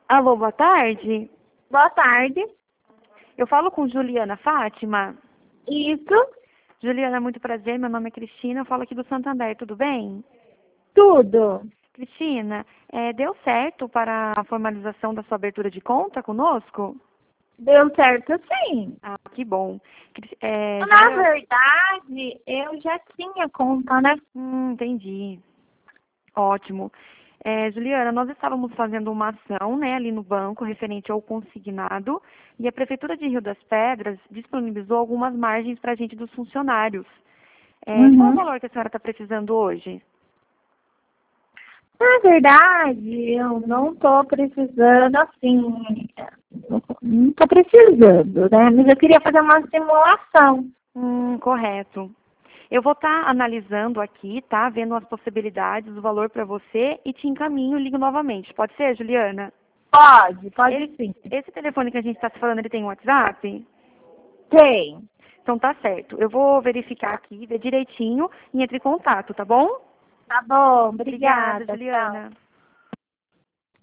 Alô, boa tarde. Boa tarde. Eu falo com Juliana Fátima. Isso, Juliana, muito prazer. Meu nome é Cristina. Eu falo aqui do Santander. Tudo bem? tudo. Cristina, deu certo para a formalização da sua abertura de conta conosco? Deu certo sim. Ah, que bom. Na verdade, eu já tinha conta, né? Entendi. Ótimo. Juliana, nós estávamos fazendo uma ação, né, ali no banco, referente ao consignado, e a Prefeitura de Rio das Pedras disponibilizou algumas margens para a gente dos funcionários. Qual o Uhum. valor que a senhora está precisando hoje? Na verdade, eu não tô precisando assim. Não tô precisando, né? Mas eu queria fazer uma simulação. Correto. Eu vou estar analisando aqui, tá? Vendo as possibilidades, o valor para você e te encaminho, ligo novamente. Pode ser, Juliana? Pode sim. Esse telefone que a gente está se falando, ele tem WhatsApp? Tem. Então tá certo. Eu vou verificar aqui, ver direitinho e entre em contato, tá bom? Tá bom, Obrigada, obrigada. Tchau. Juliana.